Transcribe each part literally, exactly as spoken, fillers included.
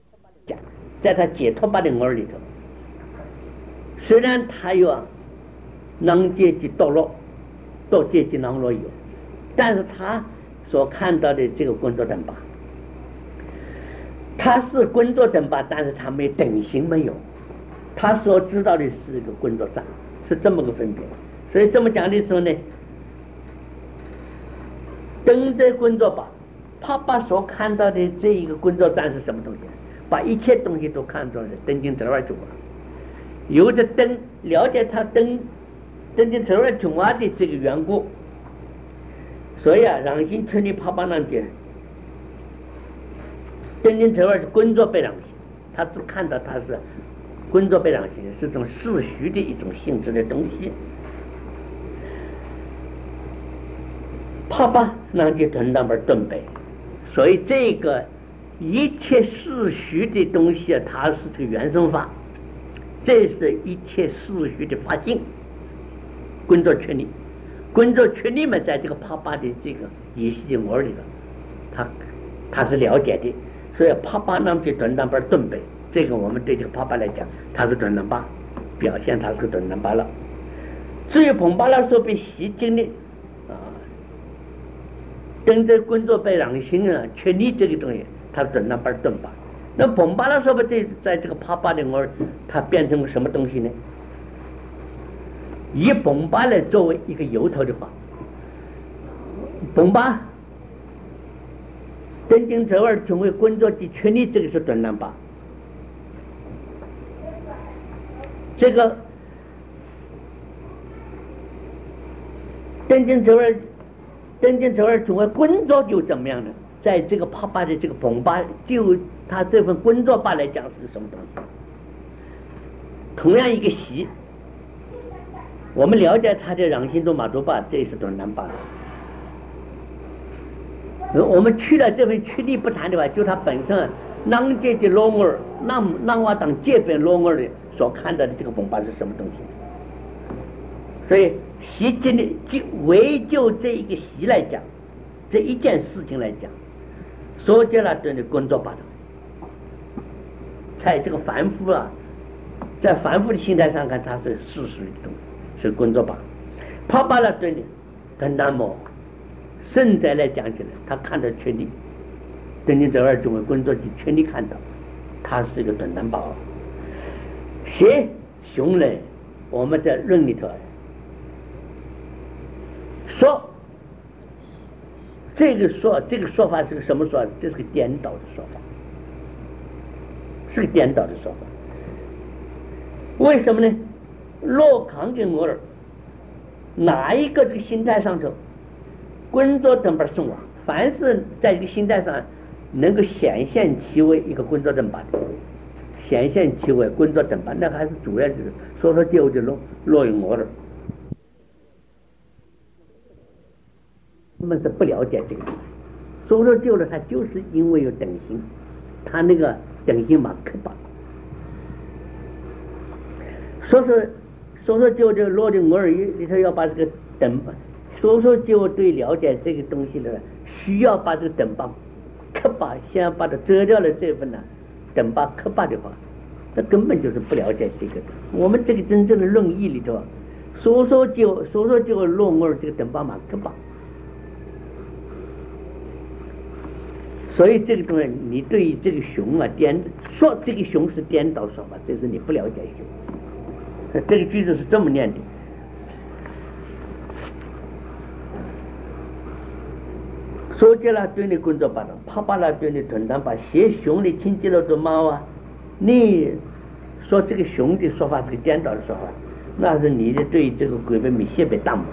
讲，在他解脱八的我里头，虽然他有能阶级堕落，到阶级囊落有，但是他所看到的这个工作等把，他是工作等把，但是他没等型没有，他所知道的是一个工作站，是这么个分别。所以这么讲的时候呢，等着工作吧，他把所看到的这一个工作站是什么东西，把一切东西都看作是登经折二九啊，由着登了解他登登经折二九啊的这个缘故，所以啊，让心村里帕巴那边登经折二是工作被让心，他只看到他是工作被让心，是种世虚的一种性质的东西。帕巴那就吞那边顿背，所以这个一切世虚的东西啊，它是这个原生法，这是一切世虚的法性。工作权利，工作权利嘛，在这个帕巴的这个意识的我里头，他他是了解的，所以帕巴那就吞那边顿背，这个我们对这个帕巴来讲，他是顿那巴，表现他是顿那巴了。至于蓬巴拉所被习经的啊。跟着工作被让心啊，权利这个东西，它准那边顿吧。那蓬巴拉说不这在这个帕巴的我，它变成什么东西呢？以蓬巴来作为一个由头的话，蓬巴真经折二成为工作的权利，这个是准那巴。这个真经折二。真正这儿成为工作就怎么样呢？在这个帕巴的这个蓬巴，就他这份工作吧来讲是什么东西？同样一个习，我们了解他的让心中马祖巴，这是顿南巴。我们去了这份去力不谈的话，就他本身囊界的罗尔，那那瓦当界本罗尔的所看到的这个蓬巴是什么东西？所以习经的就为就这一个习来讲，这一件事情来讲，所见了对的工作吧的，在这个凡夫啊，在凡夫的心态上看，它是事实的东西，是工作吧。他把了对的，跟那么现在来讲起来，他看到权利，对你这二种工作的权利看到，他是一个短难宝。写熊人，我们在论里头。说这个说这个说法是个什么说法？这是个颠倒的说法，是个颠倒的说法。为什么呢？洛康跟我儿哪一个这个心态上头，工作等把送往，凡是在这个心态上能够显现其为一个工作等把的，显现其为工作等把，那还是主要就是说说就就落落于我儿。他们是不了解这个，说说旧了，他就是因为有等型，他那个等型嘛可把，说说说说旧这落的我而已里头要把这个等，说说就对了解这个东西的，需要把这个等把可把先要把它遮掉了这份呢，等把可把的话，那根本就是不了解这个。我们这个真正的论义里头，说说就说说就落我这个等把嘛可把。所以这个东西，你对于这个熊啊颠说这个熊是颠倒说法，这是你不了解熊。这个句子是这么念的：说起来对你工作把的，啪啪啦对你吞汤把写熊的亲戚了做猫啊，你说这个熊的说法是个颠倒的说法，那是你的对这个鬼被米谢被当嘛，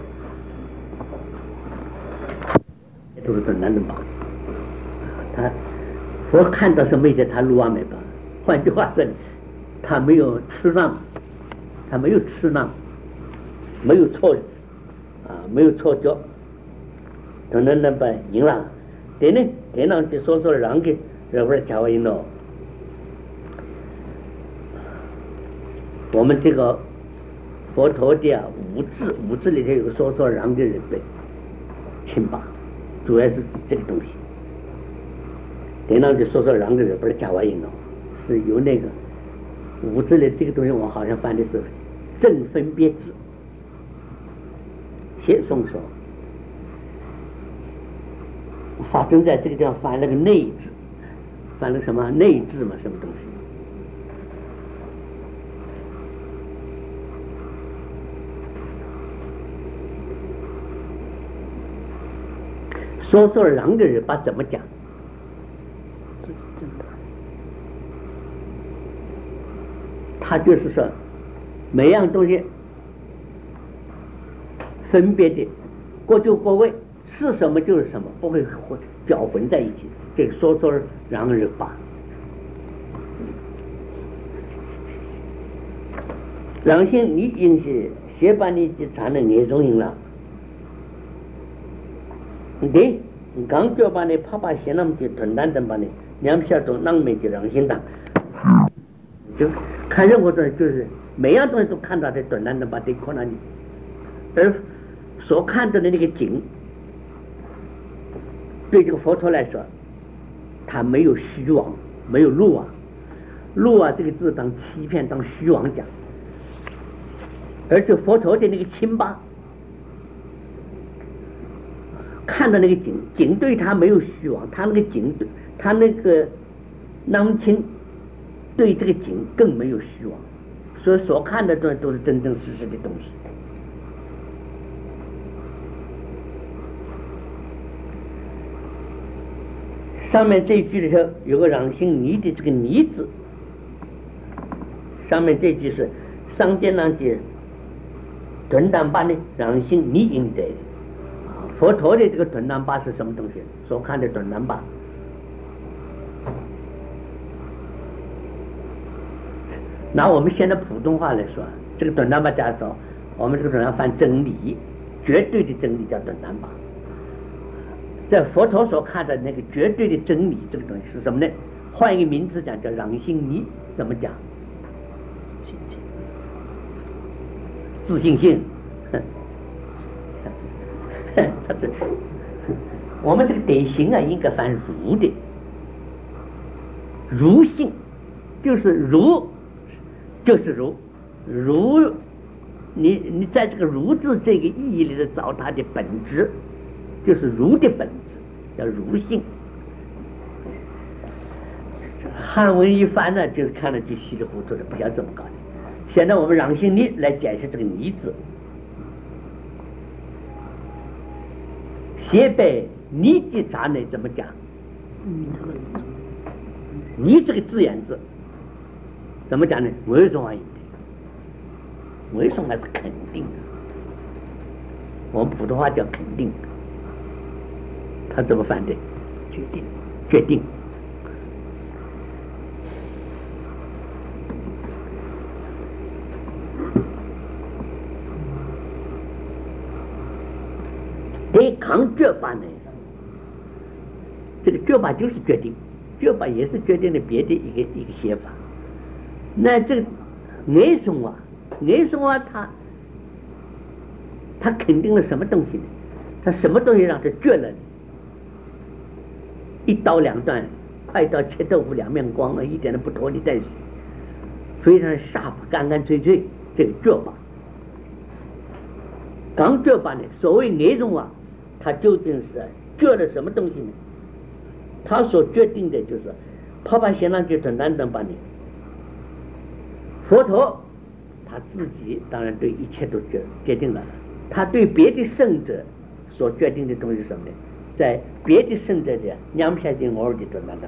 都是很难的吧。他我看到是没在他录完没吧？换句话说，他没有吃浪，他没有吃浪，没有错啊，没有错脚，等等那把赢了，对呢，对呢就说说让给这会儿加完赢了。我们这个佛陀的啊五字，五字里头有个说说让给人辈亲吧，主要是这个东西。对呢就说说让给人不是加完赢了， 是由那个五字的这个东西，我好像翻的是正分别字，写宋说法正在这个地方翻了个内字，翻了什么内字嘛，什么东西？说说让的人把怎么讲？他就是说，每样东西分别的各就各位，是什么就是什么，不会搅混在一起。这个说说让人把。让心你应是写把你去谈的内容赢了。对，刚就把你啪啪写那么去吞蛋等把你两下都那么就让心当，就看任何东西就是每样东西都看到的吞蛋等把对可能你，而所看到的那个景，对这个佛陀来说，他没有虚妄，没有路啊，路啊这个字当欺骗当虚妄讲，而且佛陀的那个清巴。看到那个景，景对他没有虚妄，他那个景，他那个囊清对这个景更没有虚妄，所以所看的都都是真正实实的东西。上面这一句里头有个让心泥的这个泥字，上面这句是上见让解顿当把呢让心泥应得。佛陀的这个顿当巴是什么东西？所看的顿当巴，拿我们现在普通话来说，这个顿当巴假说，我们这个顿当翻真理，绝对的真理叫顿当巴。在佛陀所看的那个绝对的真理，这个东西是什么呢？换一个名字讲，叫让心尼，怎么讲？自信心。他是我们这个德行啊，应该翻如的，如性就是如，就是如如，你你在这个如字这个意义里头找它的本质，就是如的本质，叫如性。汉文一翻呢，就看了就稀里糊涂的，不晓得怎么搞的。现在我们让心力来解释这个泥字。写被你的杂呢怎么讲？你这个字眼字怎么讲呢？为什么而已？为什么还是肯定的？我们普通话叫肯定，他怎么翻的？决定，决定。对抗觉法呢？这个觉法就是决定，觉法也是决定了别的一个一个写法。那这个内松啊，内松啊，他他肯定了什么东西呢？他什么东西让他觉了？一刀两断，快刀切豆腐两面光啊，一点都不拖泥带水，非常 sharp， 干干脆脆，这个觉法。刚觉法呢，所谓内松啊。他究竟是觉了什么东西呢？他所决定的就是啪啪先让去等等等把你佛陀他自己当然对一切都决决定了，他对别的圣者所决定的东西是什么呢？在别的圣者的两片经偶尔的等等等，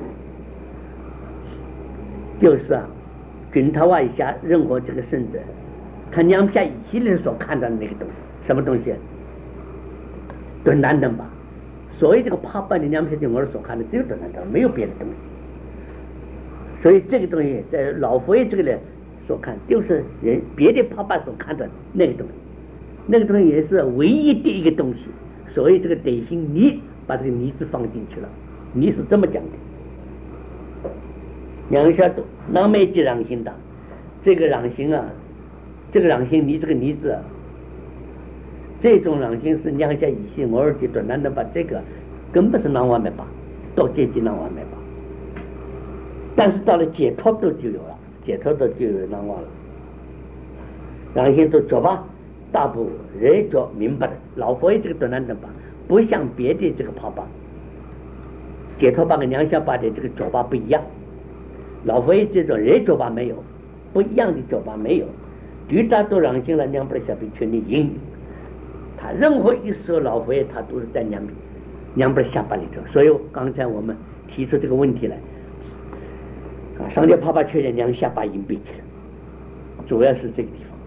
就是啊，均他外下任何这个圣者看两片一系列所看到的那个东西，什么东西？顿难等吧，所以这个帕巴的两片经我所看的只有顿难等，没有别的东西。所以这个东西在老佛爷这个人所看，就是人别的帕巴所看的那个东西，那个东西也是唯一的一个东西。所以这个德行你把这个泥字放进去了，你是这么讲的。两下都那没记让心的，这个让心啊，这个让心你这个泥字啊。这种让心是两下一心，偶尔的短暂的把这个根本是让完没把，到阶级让完没把。 但是到了解脱度就有了，解脱度就有难忘了。让心都做吧，大部人就明白了。老佛爷这个短南等吧，不像别的这个跑吧，解脱吧跟两下吧的这个做法不一样。老佛爷这种人做法没有，不一样的做法没有。绝大多数让心了两百下边全力赢。他任何一时候老佛爷他都是在两两百下巴里头。所以刚才我们提出这个问题来。啊，上天啪啪确认两下把银背起来，主要是这个地方。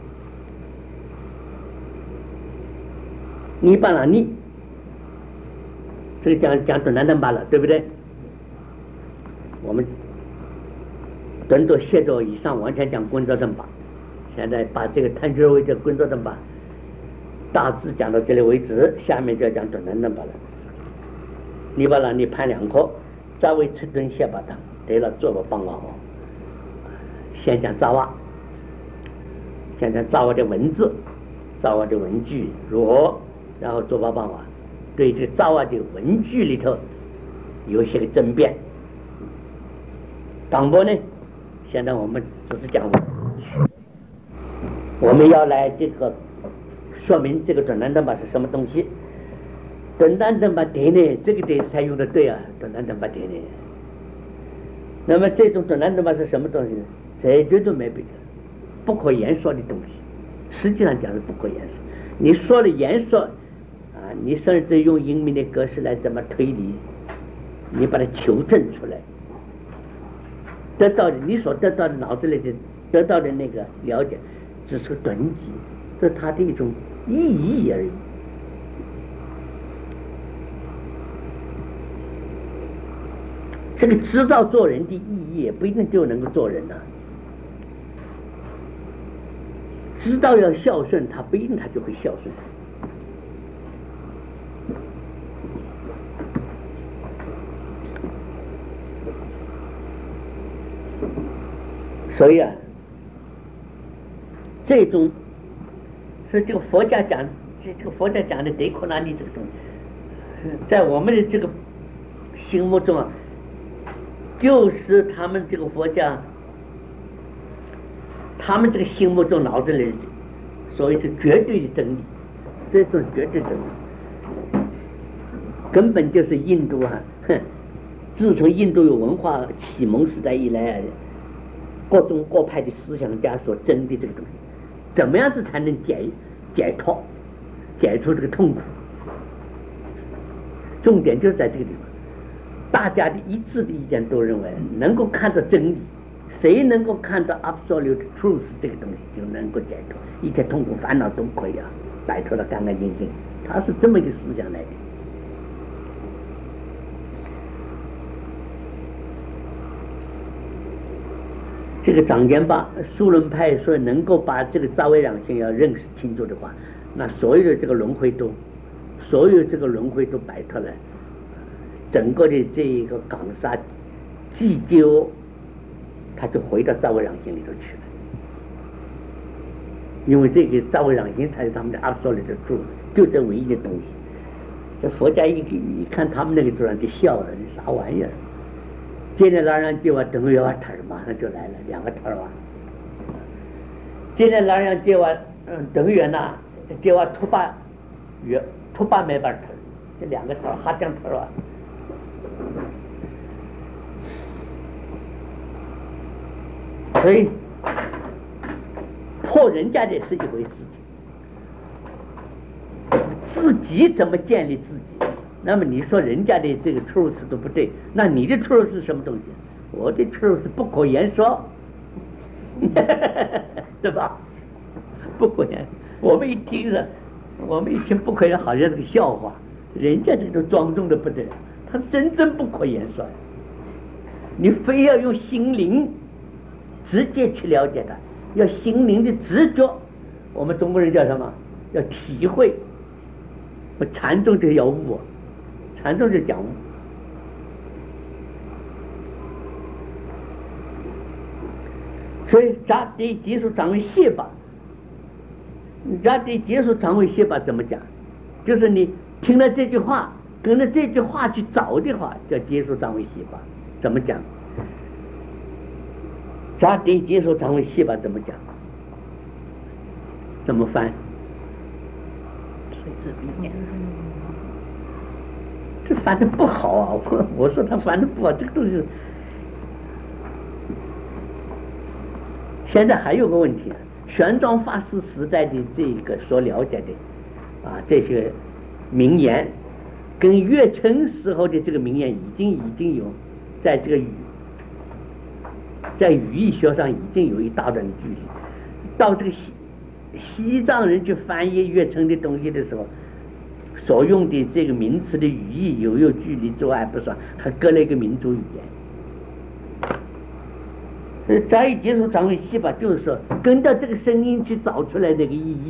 你把了你，这个讲讲短南等罢了，对不对？我们蹲着歇着以上完全讲滚着等吧。现在把这个探究为这滚着等吧，大致讲到这里为止，下面就要讲短南等吧了。你把了你判两颗，再为吃顿歇把当。对了，做个帮忙哦。先讲扎瓦，先讲扎瓦的文字，扎瓦的文句如何，然后做法帮忙。对这个扎瓦的文句里头有些个争辩。当播呢，现在我们只是讲，我们要来这个说明这个短南等吧是什么东西。短南等吧点呢，这个点才用的对啊，短南等吧点呢。那么这种短南等吧是什么东西呢？这绝对没别的，不可言说的东西。实际上讲是不可言说。你说了言说啊，你甚至用英明的格式来怎么推理，你把它求证出来，得到的你所得到的脑子里的得到的那个了解，只是个短记，这是它的一种意义而已。这个知道做人的意义也不一定就能够做人呢、啊。知道要孝顺，他不一定他就会孝顺。所以啊，这种是这个佛家讲，这这个佛家讲的德库那利这个东西，在我们的这个心目中啊。就是他们这个佛家，他们这个心目中脑子里所谓是绝对的真理，这种绝对真理根本就是印度啊，哼，自从印度有文化启蒙时代以来，各种各派的思想家所争的这个东西，怎么样子才能解解脱，解除这个痛苦？重点就是在这个地方。大家的一致的意见都认为，能够看到真理，谁能够看到 absolute truth 这个东西，就能够解脱一切痛苦烦恼都可以啊，摆脱得干干净净。他是这么一个思想来的。这个张坚巴苏伦派说能够把这个扎维养性要认识清楚的话，那所有的这个轮回都，所有这个轮回都摆脱了。整个的这一个港沙既究，他就回到扎维养性里头去了，因为这个扎维养性才是他们的absolute truth，就这唯一的东西。这佛家一一看他们那个突然就笑了，你啥玩意儿？今天老人叫我等于我头马上就来了，两个头啊。今天老人叫我嗯等于呐，叫我秃把月秃把没把头，这两个头哈江头啊。所以破人家的是一回事情，自己怎么建立自己？那么你说人家的这个 truth 都不对，那你的 truth 是什么东西？我的 truth 不可言说，对吧？不可言。我们一听了，我们一听不可言，好像是个笑话。人家这种庄重的不得了，他真正不可言说。你非要用心灵直接去了解它，要心灵的直觉。我们中国人叫什么？要体会。我禅宗就要悟，禅宗就讲悟。所以扎对结束掌为谢法，扎对结束掌为谢法怎么讲？就是你听了这句话，跟着这句话去找的话，叫结束掌为谢法。怎么讲？ 咋对接受长为戏吧？怎么讲？怎么翻？这翻的不好啊！我我说他翻的不好，这个东西。现在还有个问题啊，玄奘法师时代的这个所了解的啊这些名言，跟月称时候的这个名言已经已经有在这个语在语义学上已经有一大段距离。到这个西西藏人去翻译月称的东西的时候，所用的这个名词的语义有有距离之外不算，还隔了一个民族语言。再一接触长为戏法，就是说跟着这个声音去找出来那个意义。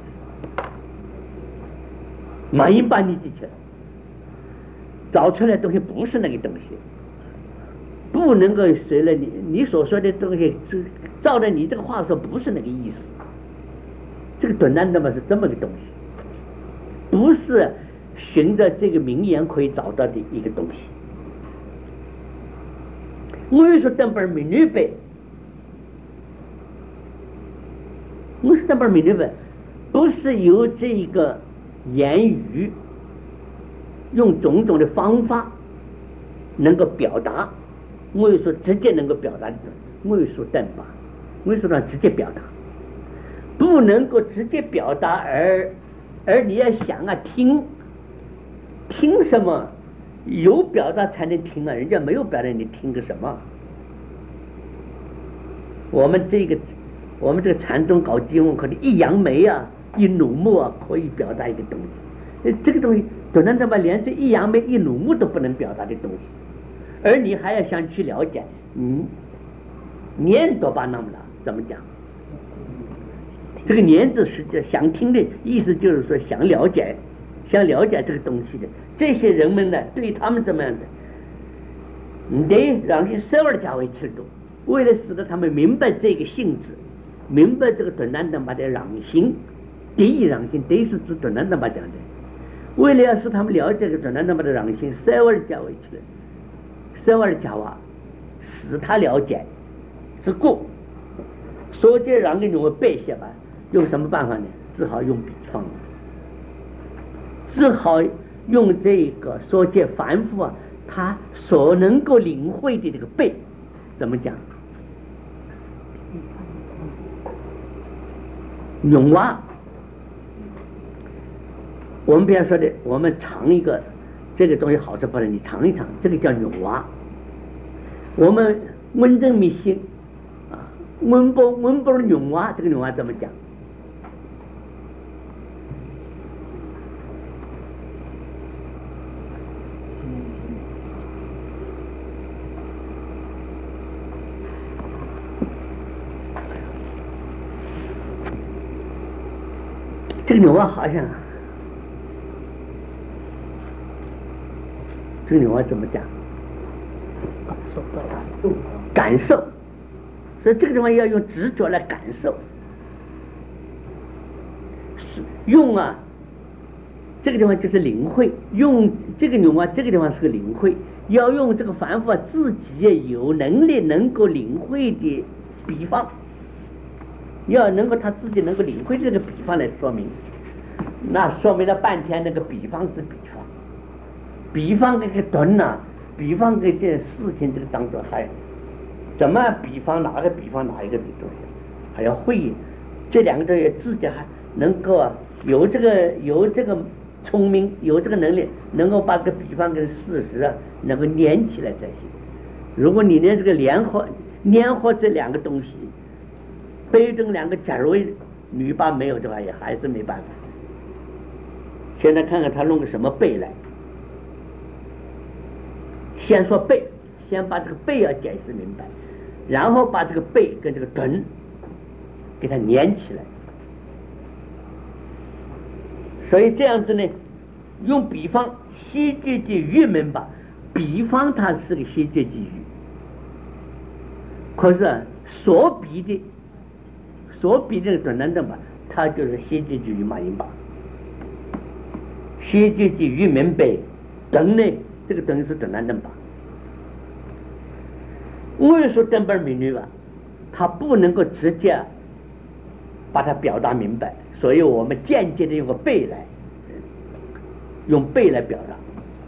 满音把你记起来，找出来的东西不是那个东西，不能够随了你你所说的东西，照着你这个话说不是那个意思。这个短难的嘛是这么个东西，不是循着这个名言可以找到的一个东西。我说等本美女呗，我说等本美女呗，不是由这个言语用种种的方法能够表达，我说直接能够表达的，我说等吧，我说让直接表达，不能够直接表达，而而你要想啊听听什么？有表达才能听啊，人家没有表达，你听个什么？我们这个，我们这个禅宗搞经文课的一扬眉啊，一怒目啊，可以表达一个东西。这个东西，短短的吧，连这一扬眉、一怒目都不能表达的东西，而你还要想去了解，嗯，念多巴那么了，怎么讲？这个念字是想听的意思，就是说想了解。想了解这个东西的这些人们呢，对他们怎么样的？你得让些社会价位制度，为了使得他们明白这个性质，明白这个短难等把的让心，第一让心，这是指短难等把讲的。为了要使他们了解这个短难等把的让心，社会价位制度，社会价话使他了解之故，所以让给你们背下吧，用什么办法呢？只好用笔创。只好用这个说解凡夫啊，他所能够领会的这个背，怎么讲？永蛙，我们不要说的，我们尝一个这个东西好吃不能，你尝一尝，这个叫永蛙。我们温正迷信啊，温波温波永蛙，这个永蛙怎么讲？这个牛蛙好像，这个牛蛙怎么讲？感受到，感受，所以这个地方要用执着来感受，是用啊，这个地方就是领会，用这个牛蛙，这个地方是个领会，要用这个凡夫自己有能力能够领会的比方。要能够他自己能够领会这个比方来说明，那说明了半天那个比方是比方，比方这个短呐，比方这件事情这个当中还怎么比方哪个比方哪一个东西，还要会这两个东西自己还能够有这个有这个聪明有这个能力，能够把这个比方跟事实啊能够连起来才行。如果你连这个联合联合这两个东西。背中两个假如女把没有的话，也还是没办法。现在看看他弄个什么背来。先说背，先把这个背要解释明白，然后把这个背跟这个臀给它连起来。所以这样子呢，用比方戏剧的语门吧，比方它是个戏剧的语，可是、啊、所比的。所比这个短难症吧，它就是戏剧之语马音吧，戏剧之语明白，等呢，这个等是短难症吧。我说等本美女吧， 它不能够直接把它表达明白，所以我们间接的用个背来，用背来表达。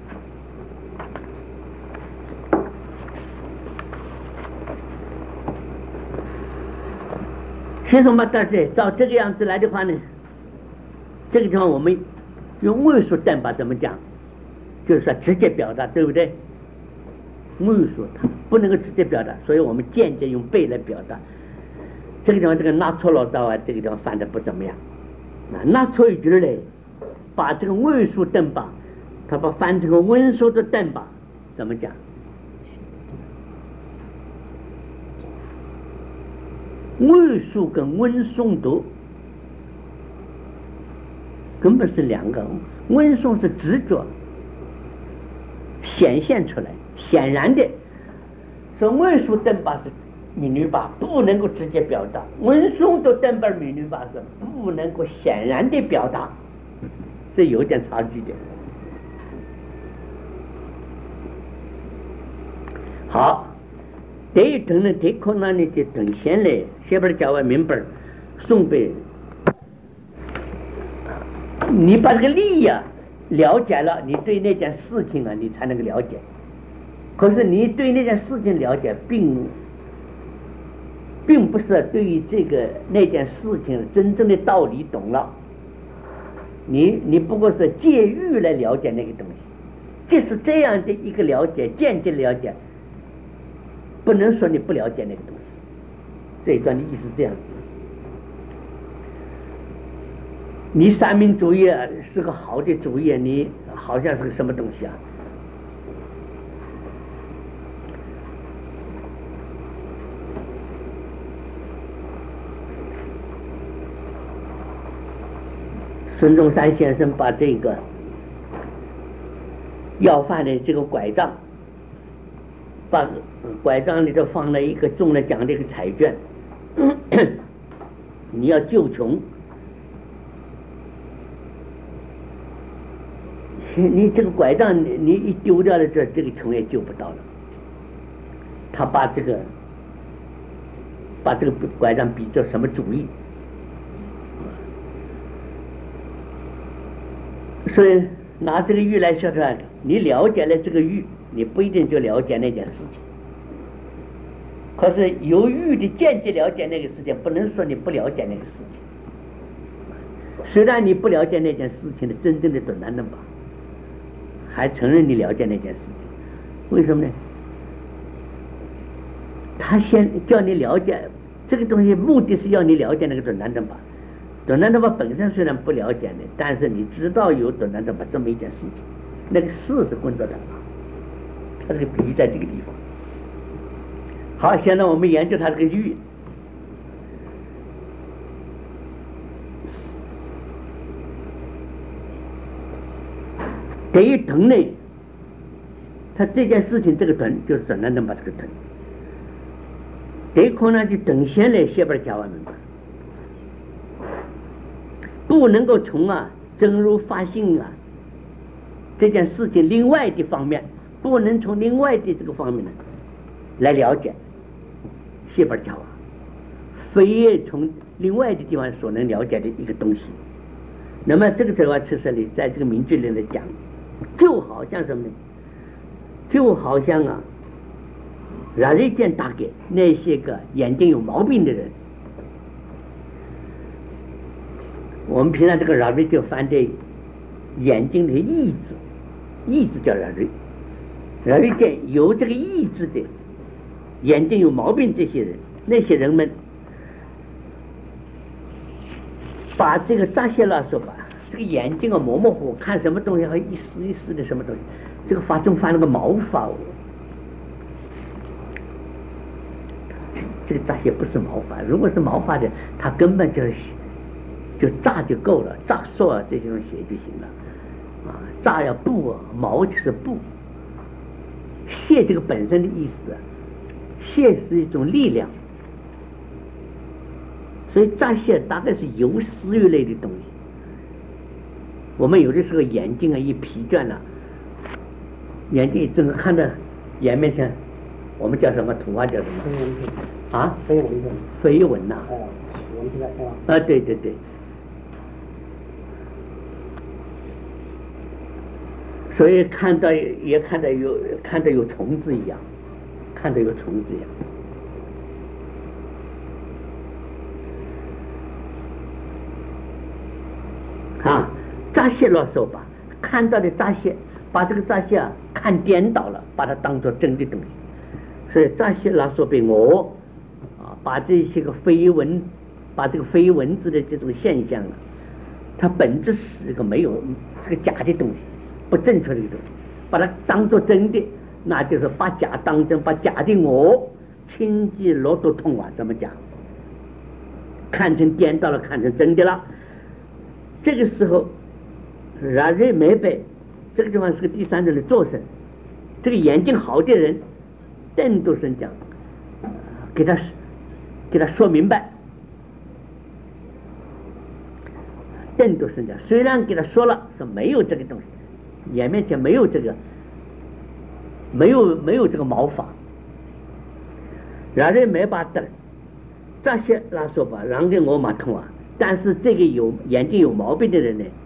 其实我们但是照这个样子来的话呢，这个地方我们用位数等把怎么讲，就是说直接表达，对不对？位数它不能够直接表达，所以我们间接用背来表达。这个地方这个拿错了道啊，这个地方翻的不怎么样。啊，拿错一句嘞，把这个位数等把，他把翻成个温数的等把，怎么讲？位数跟温诵读根本是两个，温诵是直觉显现出来，显然的，说位数等把是美女把不能够直接表达，温诵的等把美女把是不能够显然的表达，这有点差距的。好，这一等呢，这可能呢就等先来，写本教完明白，送给你把这个理呀、啊、了解了，你对那件事情啊，你才能够了解。可是你对那件事情了解，并并不是对于这个那件事情真正的道理懂了，你你不过是借喻来了解那个东西。即使这样的一个了解，间接了解，不能说你不了解那个东西。这一段的意思是这样子。你三民主义是个好的主义，你好像是个什么东西啊？孙中山先生把这个要饭的这个拐杖，把拐杖里头放了一个中了奖的一个彩券，你要救穷，你这个拐杖你一丢掉了，这这个穷也救不到了。他把这个把这个拐杖比作什么主义？所以拿这个喻来说出来，你了解了这个喻，你不一定就了解那件事情。可是由喻的间接了解那个事情，不能说你不了解那个事情。虽然你不了解那件事情的真正的准难能吧，还承认你了解那件事情。为什么呢？他先叫你了解这个东西，目的是要你了解那个准难能吧。准难正法本身虽然不了解呢，但是你知道有准难正法这么一件事情，那个事是混着的，它这个比喻在这个地方。好，现在我们研究它这个喻。这一等呢，它这件事情这个等就是准难正法这个等，这可能就等先来写本讲完明白。不能够从啊真如发性啊这件事情另外的方面，不能从另外的这个方面呢来了解谢本教啊，非从另外的地方所能了解的一个东西。那么这个哲话其实里在这个名句里来讲，就好像什么呢？就好像啊让人见大概那些个眼睛有毛病的人。我们平常这个绕瑞就翻这眼睛的意志，意志叫绕瑞，绕瑞见有这个意志的眼睛有毛病这些人，那些人们把这个扎些了说吧，这个眼睛啊模模糊糊，看什么东西还一丝一丝的什么东西，这个发中翻了个毛发哦，这个扎些不是毛发，如果是毛发的，他根本就是就炸就够了，炸塑啊这些东西写就行了啊，炸要布啊，毛就是布，蟹这个本身的意思啊，蟹是一种力量，所以炸蟹大概是有食欲类的东西。我们有的时候眼睛啊一疲倦了、啊，眼睛正看着眼面前我们叫什么？土话叫什么？啊？ 飞蚊子。 飞蚊呐。 哦，蚊子是吧？ 啊，对对对。所以看到也看到有看到有虫子一样，看到有虫子一样。啊，扎些了说吧，看到的扎些，把这个扎些啊看颠倒了，把它当作真的东西。所以扎些拉说被我啊，把这些个飞蚊，把这个飞蚊子的这种现象啊，它本质是一个没有，是个假的东西，不正确的东西，把它当作真的，那就是把假当真，把假的我轻击落都通啊，怎么讲？看成颠倒了，看成真的了。这个时候，然人没背，这个地方是个第三人的作神，这个眼睛好的人，邓都生讲，给他给他说明白。邓都生讲，虽然给他说了说没有这个东西，眼面前没有这个，没有没有这个毛发，然人没把得，这些来说吧，让给我马通啊。但是这个有眼睛有毛病的人呢，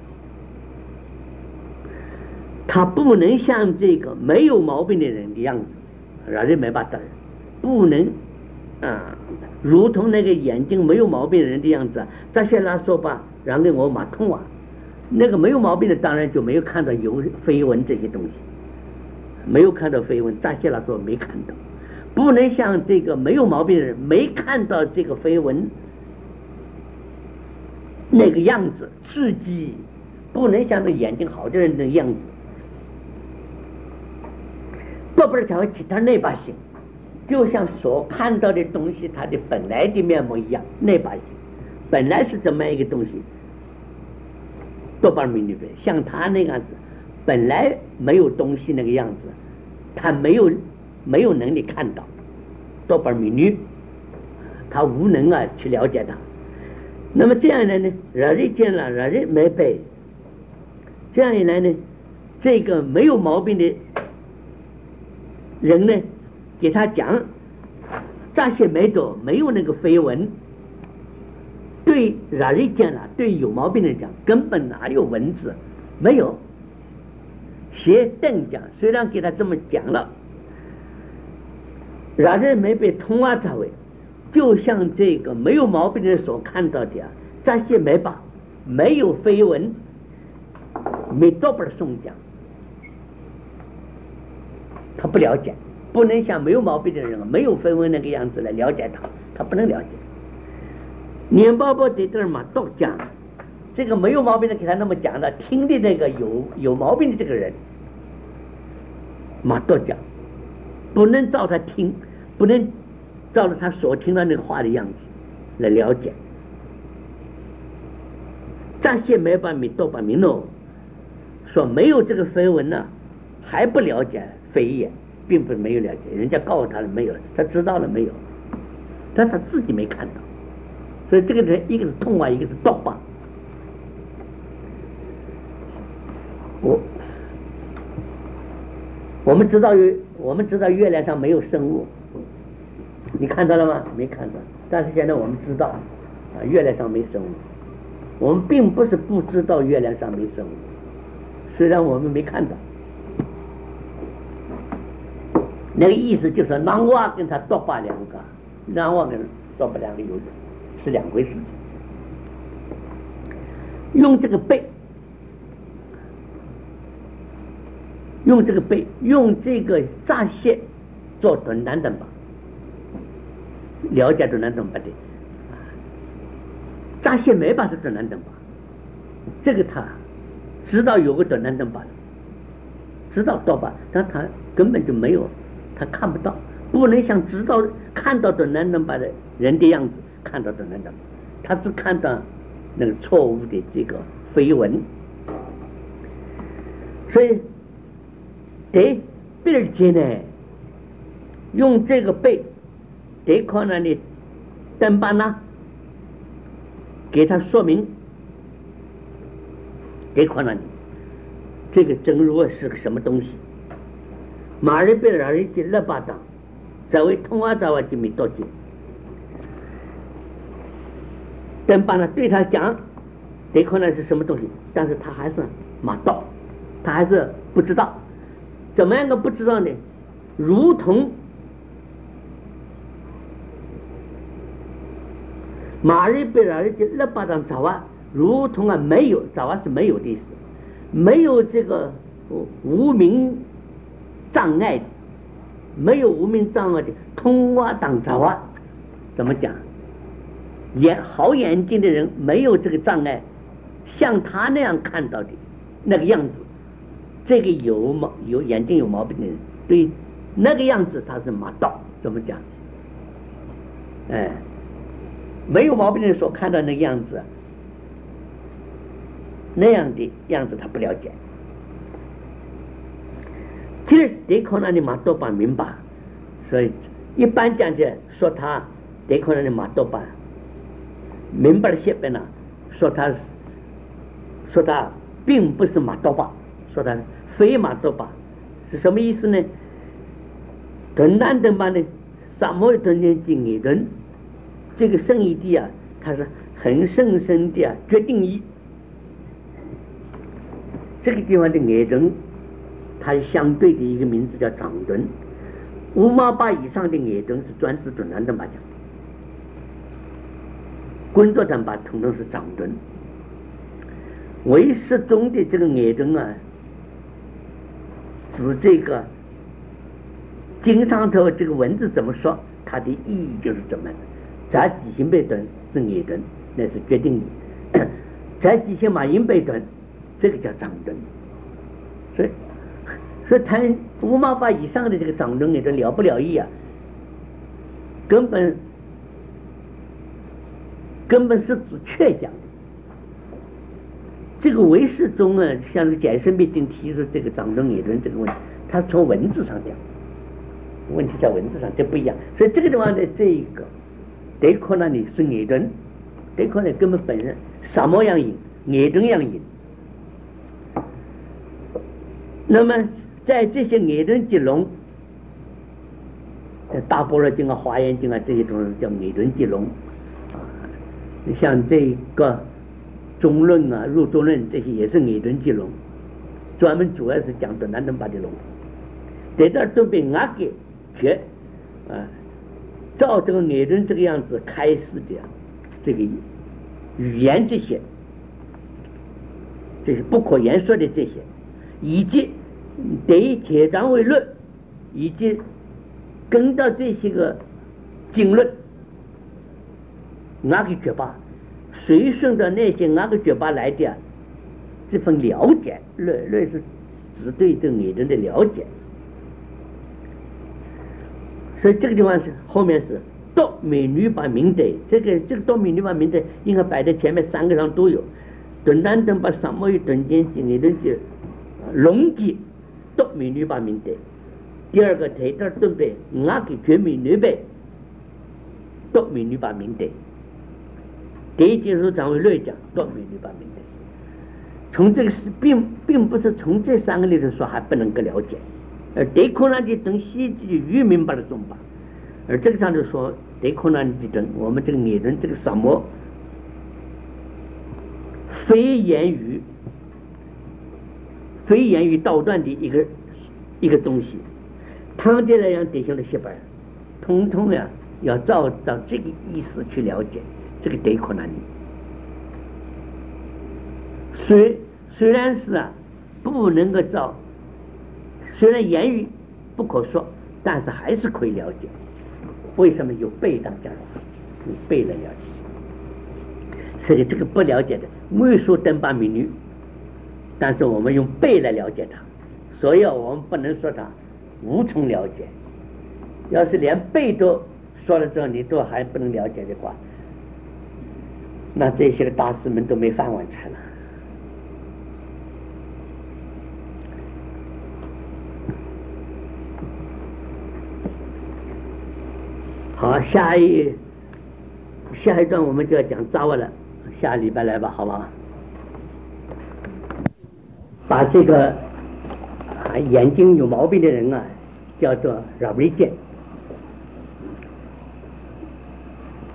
他不能像这个没有毛病的人的样子，让人没办法，不能啊，如同那个眼睛没有毛病的人的样子。这些来说吧，让给我马通啊，那个没有毛病的当然就没有看到有飞蚊这些东西，没有看到飞蚊，这些来说没看到，不能像这个没有毛病的人没看到这个飞蚊。那个样子刺激，不能像那眼睛好的人的样子，做不了才会其他内八性，就像所看到的东西它的本来的面目一样，内八性本来是这么一个东西，多半明里边像他那样子，本来没有东西那个样子，他没有没有能力看到，多半明里，他无能啊去了解它。那么这样一来呢，让人见了，让人没背。这样一来呢，这个没有毛病的人呢，给他讲，这些没多，没有那个绯闻。对让人见了，对有毛病的人讲，根本哪有文字，没有。学邓讲，虽然给他这么讲了，让人没被通啊他为。就像这个没有毛病的人所看到的啊，这些没把没有绯闻，没多本诵讲，他不了解，不能像没有毛病的人没有绯闻那个样子来了解他，他不能了解。年宝宝这点嘛都讲，这个没有毛病的给他那么讲的，听的那个有有毛病的这个人嘛都讲，不能照他听，不能照着他所听到那个话的样子来了解。这些没把米多把米诺说没有这个绯闻呢，还不了解非也，并不是没有了解，人家告诉他了没有，他知道了没有，但他自己没看到。所以这个人一个是痛啊，一个是道吧。我我们知道有我们知道月亮上没有生物，你看到了吗？没看到。但是现在我们知道啊，月亮上没生物。我们并不是不知道月亮上没生物，虽然我们没看到。那个意思就是南瓦跟他多巴两个，南瓦跟多巴两个有是两回事。用这个背，用这个背，用这个乍现做短单等吧，了解短单等吧的。乍现没把是短单等吧，这个他知道有个短单等吧，知道多吧，但他根本就没有，他看不到，不能像知道看到短单等吧的人的样子看到短单等吧，他只看到那个错误的这个绯闻。所以得并且呢，用这个背得可能的等吧呢，给他说明，得可能这个真如是个什么东西。马日贝让人进了巴当， 这位通话找我就没多久。登巴呢对他讲，这可能是什么东西，但是他还是马到，他还是不知道。怎么样个不知道呢？如同马瑞贝尔的勒巴当早啊，如同啊没有早啊是没有的意思，没有这个无名障碍的，没有无名障碍的通话当早啊，怎么讲？眼好眼睛的人没有这个障碍，像他那样看到的那个样子，这个有毛有眼睛有毛病的人，对那个样子他是马道，怎么讲？哎。没有毛病的人所看到那个样子，那样的样子他不了解。其实得可能的马多巴明白，所以一般讲起来说他得可能的马多巴明白了些边呢，说他说他并不是马多巴，说他非马多巴是什么意思呢？顿难等吧呢，什么顿年经验人。这个圣义地啊，它是很深深的啊决定义。这个地方的癌症，它是相对的一个名字叫长顿。五毛八以上的癌症是专治准难的嘛讲，工作上吧统统是长顿。唯识中的这个癌症啊，指这个经上头这个文字怎么说，它的意义就是怎么样。在几星背顿是癌症，那是决定的；在几星马银背顿，这个叫长顿。所以，所以谈五毛八以上的这个长顿癌症了不了义啊，根本根本是指确讲的。这个唯识中啊，像是解释密经提出这个长顿癌症这个问题，它从文字上讲，问题在文字上这不一样。所以这个地方的这一个。得可能你是癌症，得可能根本本身什么样引，癌症样引。那么在这些癌症接龙，大般若经啊、华严经啊这些东西叫癌症接龙啊，像这个中论啊、入中论这些也是癌症接龙，专门主要是讲的南等八的龙，这点都被压给绝啊。照这个癌症这个样子开始的这个语言这些，这是不可言说的这些，以及对铁章为论，以及跟到这些个经论，哪个觉吧，随顺着那些哪个觉吧来的这份了解，论论是只对这癌症的了解。所以这个地方是后面是多美女把明德，这个这个多美女把明德应该摆在前面三个上都有。顿单等把什么与顿间经历的就龙记多美女把明德，第二个提到顿背我给绝美女背多美女把明德，第一节是掌为略讲多美女把明德。从这个是并并不是从这三个里头说还不能够了解。而得可能的等西的愚明白的中吧，而这个上就说得可能的等我们这个癌症这个什么非言语非言语道断的一个一个东西，他的那样典型的写本，通通呀要照照这个意思去了解这个得可能的。虽虽然是啊不能够照。虽然言语不可说，但是还是可以了解。为什么有背当讲？有背来了解。所以这个不了解的，未说登巴美女，但是我们用背来了解它，所以我们不能说它无从了解。要是连背都说了之后，你都还不能了解的话，那这些个大师们都没饭碗吃了。好，下一下一段我们就要讲扎瓦了，下礼拜来吧，好吧？把这个啊眼睛有毛病的人啊，叫做绕维见。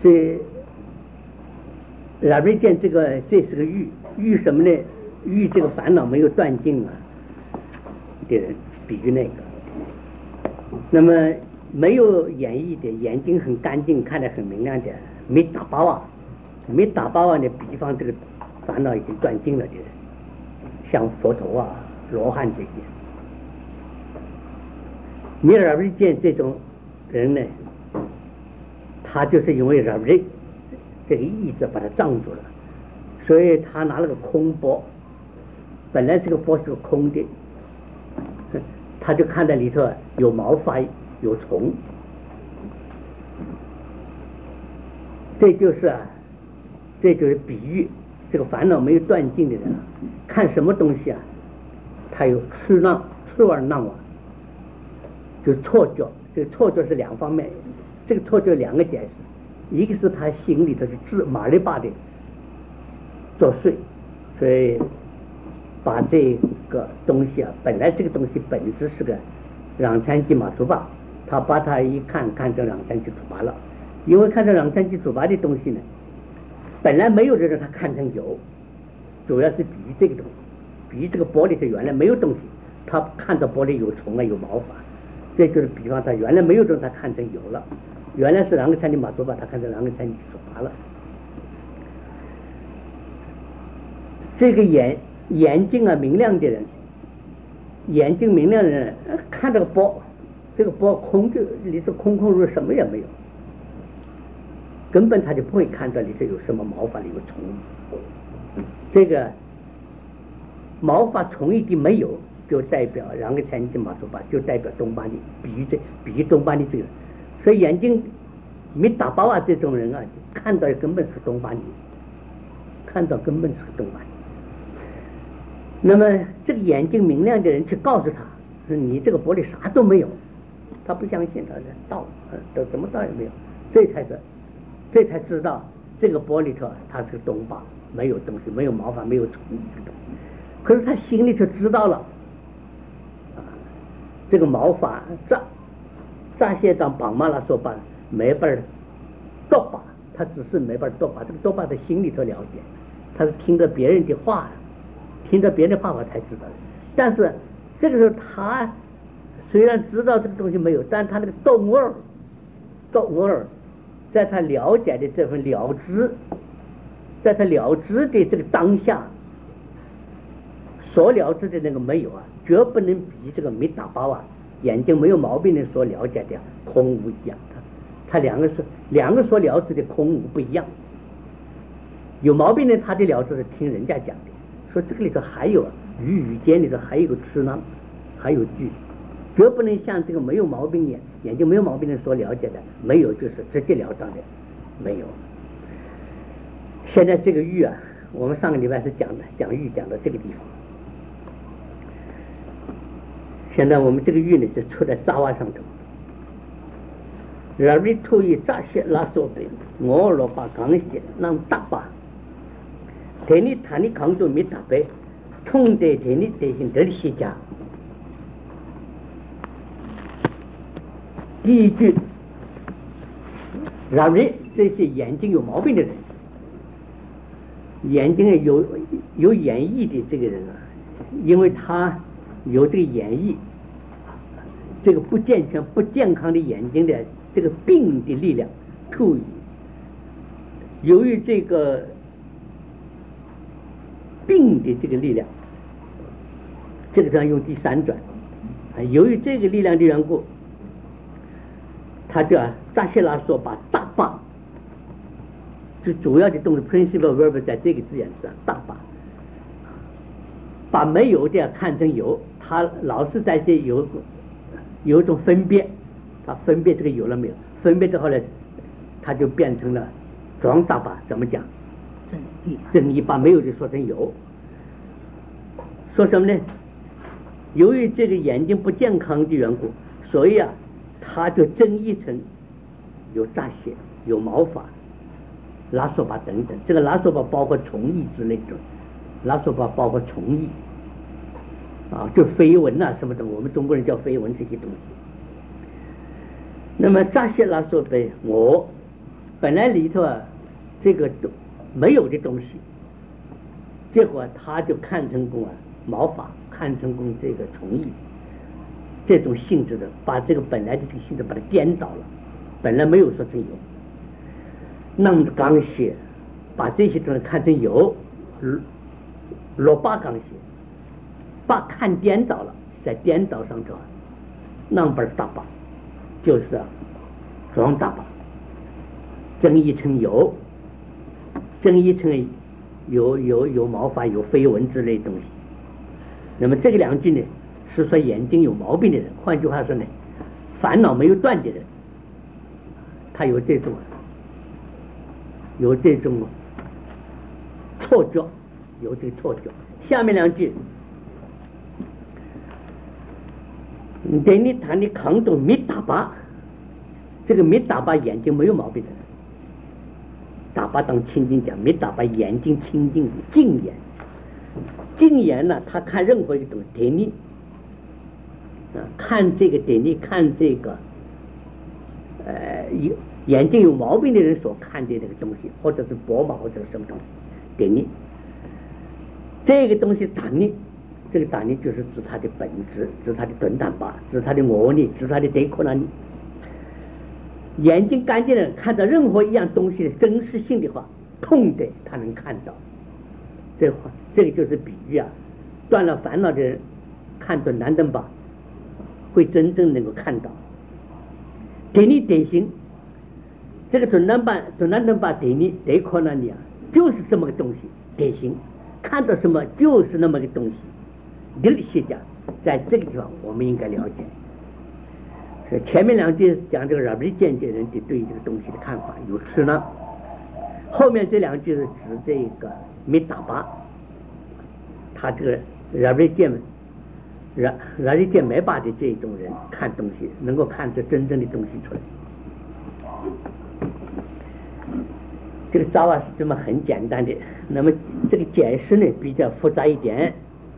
所以拉瑞见这个这是个欲，欲什么呢？欲这个烦恼没有断尽啊的人，比喻那个。那么没有眼翳的，眼睛很干净，看得很明亮的，没打包啊，没打包啊的，比方这个烦恼已经断尽了的人，像佛陀啊、罗汉这些。你拉瑞见这种人呢，他就是因为拉瑞这个意志把他障住了，所以他拿了个空钵，本来这个钵是个空的，他就看到里头有毛发有虫，这就是啊，这就是比喻这个烦恼没有断尽的人，看什么东西啊，他有痴浪痴而浪啊，就错觉。这个错觉是两方面，这个错觉两个解释，一个是他心里头是自马里巴的作祟，所以把这个东西啊，本来这个东西本质是个壤参基马祖巴，他把它一看看成壤参基祖巴了，因为看成壤参基祖巴的东西呢，本来没有的人他看成有，主要是比喻这个东西，比喻这个玻璃是原来没有东西，他看到玻璃有虫啊有毛发，这就是比方他原来没有东西他看成有了，原来是壤参基马祖巴，他看成壤参基祖巴了。这个眼眼睛啊明亮的人，眼睛明亮的人看这个钵，这个钵空就里头空空如什么也没有，根本他就不会看到里头有什么毛发里有虫。这个毛发虫一滴没有，就代表然个参基马祖巴，就代表东巴尼，比喻这比喻东巴尼这个，所以眼睛没打包啊这种人啊，看到根本是东巴尼，看到根本是东巴尼。那么这个眼睛明亮的人去告诉他说你这个玻璃啥都没有，他不相信，他说道都什么道也没有，这才是这才知道这个玻璃头它是东巴，没有东西，没有毛发，没有虫这个东西。可是他心里就知道了啊，这个毛发扎扎些当绑马拉说把没法多把，他只是没法多把，这个多把在心里头了解，他是听着别人的话，听着别人的话我才知道的。但是这个时候他虽然知道这个东西没有，但他那个动味儿动味儿在他了解的这份了知，在他了知的这个当下所了知的那个没有啊，绝不能比这个没打包啊眼睛没有毛病的所了解的空无一样的。他两个是两个所了知的空无不一样，有毛病的他的了知是听人家讲的，说这个里头还有语语间里头还有个痴囊，还有句，绝不能像这个没有毛病眼眼睛没有毛病的所了解的没有，就是直截了当的没有。现在这个欲啊，我们上个礼拜是讲的讲欲讲到这个地方，现在我们这个欲呢是出在扎瓦上头。然而突以扎些拉索贝我罗巴刚些让大巴田里谈里扛住没打败冲在田里대신得里西家。第一句，然而这些眼睛有毛病的人，眼睛有有眼翳的这个人啊，因为他有这个眼翳，这个不健全不健康的眼睛的这个病的力量，突以由于这个病的这个力量，这个地方用第三转，由于这个力量的缘故，他就扎西拉说把大把，就主要的动词 principal verb 在这个字眼上，大把把没有的看成有，他老是在这有有一种分别，他分别这个有了没有，分别之后呢，他就变成了装大把，怎么讲？正义，正义把没有的说成有，说什么呢？由于这个眼睛不健康的缘故，所以啊，他就争议成有扎血、有毛发、拉索巴等等。这个拉索巴包括虫翼之类的，拉索巴包括虫翼啊，就飞蚊啊什么的，我们中国人叫飞蚊这些东西。那么扎些拉索贝我本来里头啊这个都没有的东西，结果他就看成功啊毛发，看成功这个虫蚁这种性质的，把这个本来的这个性质把它颠倒了，本来没有说成油，弄钢血把这些东西看成油，落把钢血，把看颠倒了，在颠倒上头弄本大把，就是装大把，蒸一层油，蒸一层有有有毛发有飞蚊之类的东西。那么这个两句呢是说眼睛有毛病的人，换句话说呢烦恼没有断的人，他有这种有这种错觉，有这个错觉。下面两句等你谈的扛动没打拔，这个没打拔眼睛没有毛病的人，打拔当清净讲，没打拔眼睛清净净眼，净眼呢他看任何一种点你啊，看这个点你看这个呃有眼睛有毛病的人所看的这个东西，或者是薄毛或者是什么东西点你，这个东西打你，这个打你就是指它的本质，指它的钝蛋白，指它的我力，指它的德克难力。眼睛干净的人看到任何一样东西的真实性的话，痛的他能看到，这话这个就是比喻啊，断了烦恼的人看钝难等吧，会真正能够看到。给你典型，这个钝难吧钝难等吧给你德克难力啊，就是这么个东西，典型看到什么就是那么个东西。理学家在这个地方我们应该了解。是前面两句讲这个拉比见解人的对这个东西的看法有吃呢，后面这两句是指这个没打拔，他这个拉比见拉拉比见没把的这种人看东西能够看出真正的东西出来。这个扎瓦是这么很简单的，那么这个解释呢比较复杂一点。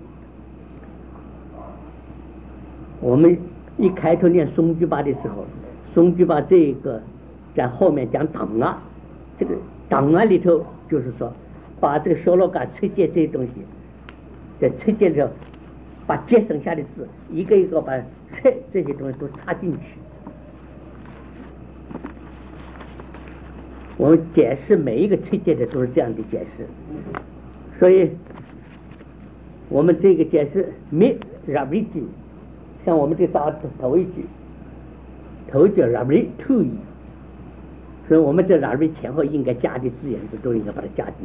我们一开头念松居巴的时候，松居巴这个在后面讲党啊，这个党啊里头就是说把这个修罗嘎切界这些东西在切界里头把节省下的字一个一个把切这些东西都插进去。我们解释每一个切界的都是这样的解释，所以我们这个解释没让为句，像我们这打头一句，头一句让为吐意，所以我们这让为前后应该加的字眼就都应该把它加进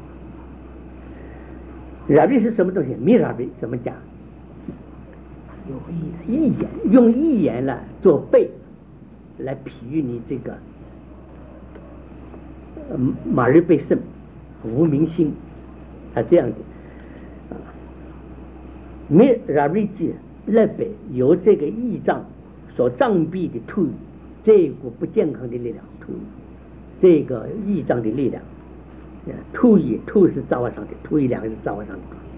去。让为是什么东西？没让为怎么讲？用一言，用一言来做背，来比喻你这个马日被胜无明心，他这样的没让为句那边由这个意障所障蔽的吐，这股不健康的力量吐，这个意障的力量，吐意吐是造化上的，吐意两个是造化上的。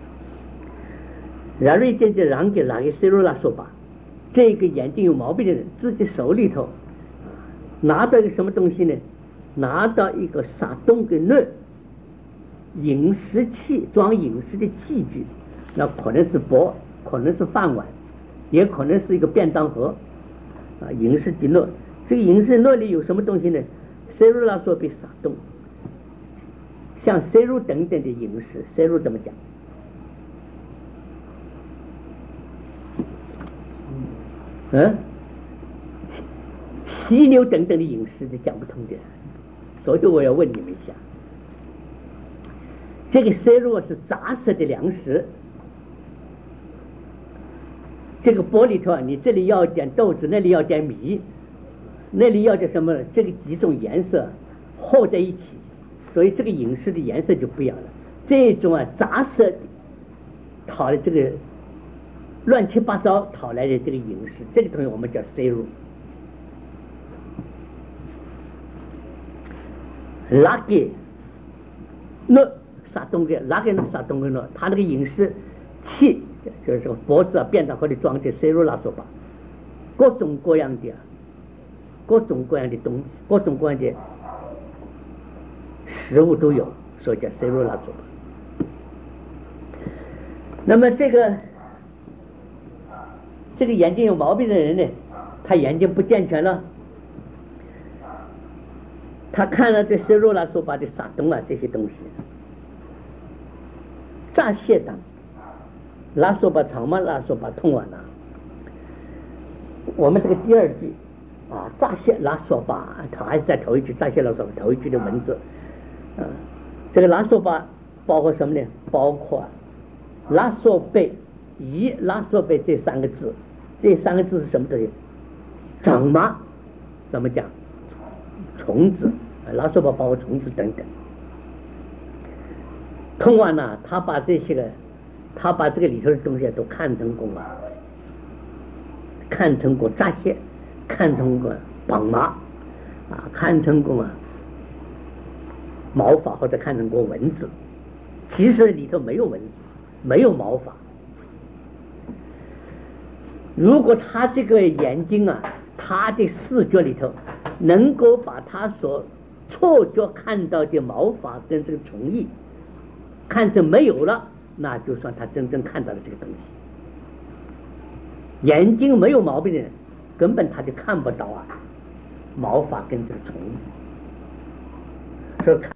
然后见这让给哪个塞罗拉说吧，这个眼睛有毛病的人自己手里头拿到一个什么东西呢？拿到一个撒东的热饮食器，装饮食的器具，那可能是钵，可能是饭碗，也可能是一个便当盒啊，饮食的热。这个饮食热里有什么东西呢？塞入拉说被撒东，像塞入等等的饮食，塞入怎么讲？嗯，犀牛等等的饮食是讲不通的，所以我要问你们一下，这个塞入是杂食的粮食。这个钵里头啊，你这里要点豆子，那里要点米，那里要点什么？这个几种颜色和在一起，所以这个饮食的颜色就不一样了。这种啊杂色讨的这个乱七八糟讨来的这个饮食，这个东西我们叫塞入。哪个那啥东西？哪个那啥东西呢？他那个饮食器。就是这个脖子啊，便当盒里装的塞入拉说吧，各种各样的、各种各样的东西，各种各样的食物都有，所以叫塞罗拉索巴。那么这个这个眼睛有毛病的人呢，他眼睛不健全了，他看了这塞罗拉索巴的沙东啊这些东西，乍谢当拉索巴长嘛拉索巴通完了。我们这个第二句啊，乍谢拉索巴，它还是在头一句，乍谢拉索巴头一句的文字啊。这个拉索巴包括什么呢？包括拉索贝、以拉索贝这三个字，这三个字是什么东西？长麻怎么讲？虫子，拉索巴包括虫子等等。通完呢，他把这些个，他把这个里头的东西都看成功啊。看成过乍谢，看成过绑麻啊，看成过啊毛发，或者看成过文字，其实里头没有文字，没有毛发。如果他这个眼睛啊，他的视觉里头能够把他所错觉看到的毛发跟这个虫翼看成没有了，那就算他真正看到了这个东西。眼睛没有毛病的人，根本他就看不到啊毛发跟这个虫子，所以看